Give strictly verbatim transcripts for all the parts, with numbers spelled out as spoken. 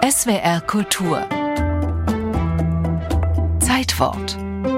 S W R Kultur Zeitwort.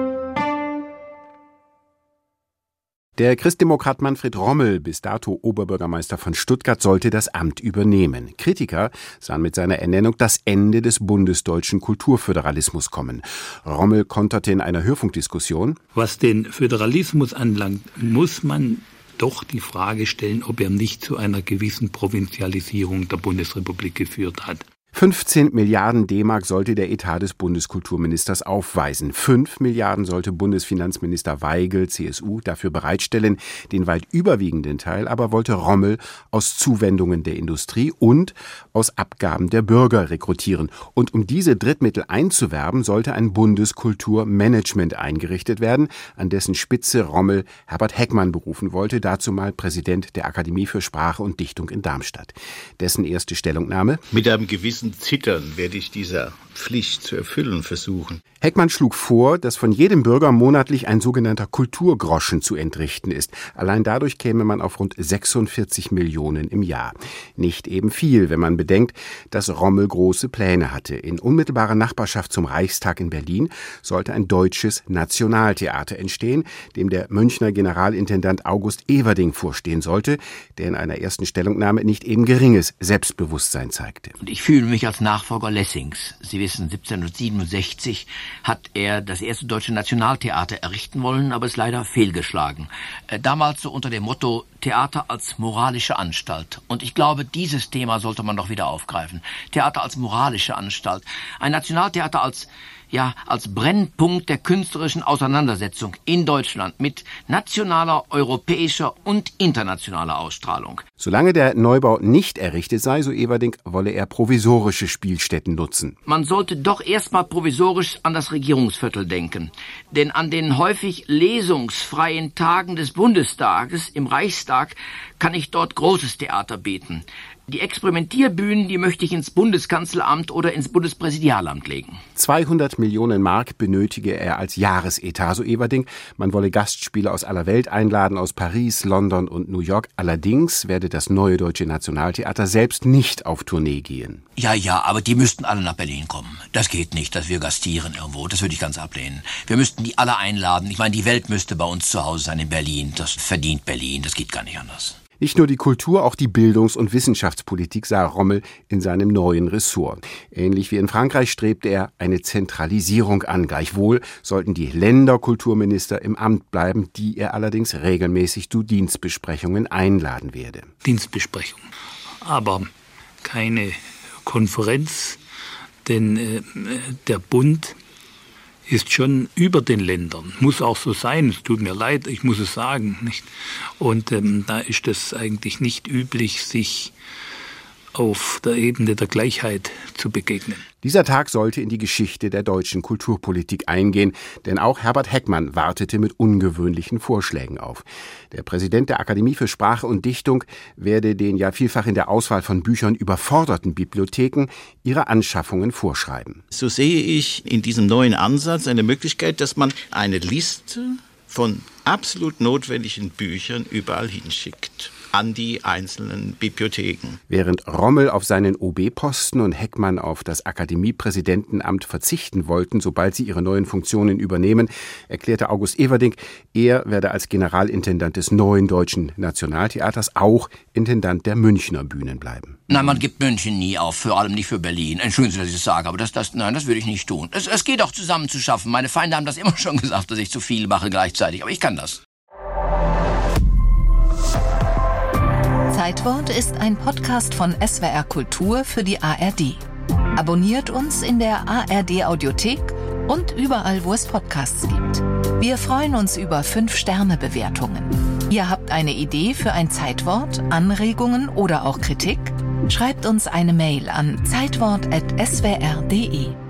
Der Christdemokrat Manfred Rommel, bis dato Oberbürgermeister von Stuttgart, sollte das Amt übernehmen. Kritiker sahen mit seiner Ernennung das Ende des bundesdeutschen Kulturföderalismus kommen. Rommel konterte in einer Hörfunkdiskussion: Was den Föderalismus anlangt, muss man doch die Frage stellen, ob er nicht zu einer gewissen Provinzialisierung der Bundesrepublik geführt hat. fünfzehn Milliarden D-Mark sollte der Etat des Bundeskulturministers aufweisen. fünf Milliarden sollte Bundesfinanzminister Waigel, C S U, dafür bereitstellen. Den weit überwiegenden Teil aber wollte Rommel aus Zuwendungen der Industrie und aus Abgaben der Bürger rekrutieren. Und um diese Drittmittel einzuwerben, sollte ein Bundeskulturmanagement eingerichtet werden, an dessen Spitze Rommel Herbert Heckmann berufen wollte, dazu mal Präsident der Akademie für Sprache und Dichtung in Darmstadt. Dessen erste Stellungnahme: Mit einem gewissen Zittern werde ich dieser Pflicht zu erfüllen versuchen. Heckmann schlug vor, dass von jedem Bürger monatlich ein sogenannter Kulturgroschen zu entrichten ist. Allein dadurch käme man auf rund sechsundvierzig Millionen im Jahr. Nicht eben viel, wenn man bedenkt, dass Rommel große Pläne hatte. In unmittelbarer Nachbarschaft zum Reichstag in Berlin sollte ein deutsches Nationaltheater entstehen, dem der Münchner Generalintendant August Everding vorstehen sollte, der in einer ersten Stellungnahme nicht eben geringes Selbstbewusstsein zeigte. Und ich fühle mich als Nachfolger Lessings. Sie wissen, siebzehnhundertsiebenundsechzig hat er das erste deutsche Nationaltheater errichten wollen, aber ist leider fehlgeschlagen. Damals so unter dem Motto Theater als moralische Anstalt. Und ich glaube, dieses Thema sollte man doch wieder aufgreifen. Theater als moralische Anstalt. Ein Nationaltheater als ja, als Brennpunkt der künstlerischen Auseinandersetzung in Deutschland mit nationaler, europäischer und internationaler Ausstrahlung. Solange der Neubau nicht errichtet sei, so Everding, wolle er provisorische Spielstätten nutzen. Man sollte doch erstmal provisorisch an das Regierungsviertel denken. Denn an den häufig lesungsfreien Tagen des Bundestages im Reichstag kann ich dort großes Theater bieten. Die Experimentierbühnen, die möchte ich ins Bundeskanzleramt oder ins Bundespräsidialamt legen. zweihundert Millionen Mark benötige er als Jahresetat, so Everding. Man wolle Gastspieler aus aller Welt einladen, aus Paris, London und New York. Allerdings werde das neue Deutsche Nationaltheater selbst nicht auf Tournee gehen. Ja, ja, aber die müssten alle nach Berlin kommen. Das geht nicht, dass wir gastieren irgendwo. Das würde ich ganz ablehnen. Wir müssten die alle einladen. Ich meine, die Welt müsste bei uns zu Hause sein in Berlin. Das verdient Berlin. Das geht gar nicht anders. Nicht nur die Kultur, auch die Bildungs- und Wissenschaftspolitik sah Rommel in seinem neuen Ressort. Ähnlich wie in Frankreich strebte er eine Zentralisierung an. Gleichwohl sollten die Länderkulturminister im Amt bleiben, die er allerdings regelmäßig zu Dienstbesprechungen einladen werde. Dienstbesprechung, aber keine Konferenz, denn äh, der Bund ist schon über den Ländern. Muss auch so sein. Es tut mir leid, ich muss es sagen, nicht? Und ähm, da ist es eigentlich nicht üblich, sich auf der Ebene der Gleichheit zu begegnen. Dieser Tag sollte in die Geschichte der deutschen Kulturpolitik eingehen, denn auch Herbert Heckmann wartete mit ungewöhnlichen Vorschlägen auf. Der Präsident der Akademie für Sprache und Dichtung werde den ja vielfach in der Auswahl von Büchern überforderten Bibliotheken ihre Anschaffungen vorschreiben. So sehe ich in diesem neuen Ansatz eine Möglichkeit, dass man eine Liste von absolut notwendigen Büchern überall hinschickt an die einzelnen Bibliotheken. Während Rommel auf seinen O B-Posten und Heckmann auf das Akademiepräsidentenamt verzichten wollten, sobald sie ihre neuen Funktionen übernehmen, erklärte August Everding, er werde als Generalintendant des neuen Deutschen Nationaltheaters auch Intendant der Münchner Bühnen bleiben. Nein, man gibt München nie auf, vor allem nicht für Berlin. Entschuldigen Sie, dass ich das sage, aber das, das, nein, das würde ich nicht tun. Es, es geht auch zusammen zu schaffen. Meine Feinde haben das immer schon gesagt, dass ich zu viel mache gleichzeitig, aber ich kann das. Zeitwort ist ein Podcast von S W R Kultur für die A R D. Abonniert uns in der A R D-Audiothek und überall, wo es Podcasts gibt. Wir freuen uns über fünf Sterne Bewertungen. Ihr habt eine Idee für ein Zeitwort, Anregungen oder auch Kritik? Schreibt uns eine Mail an zeitwort at s w r punkt d e.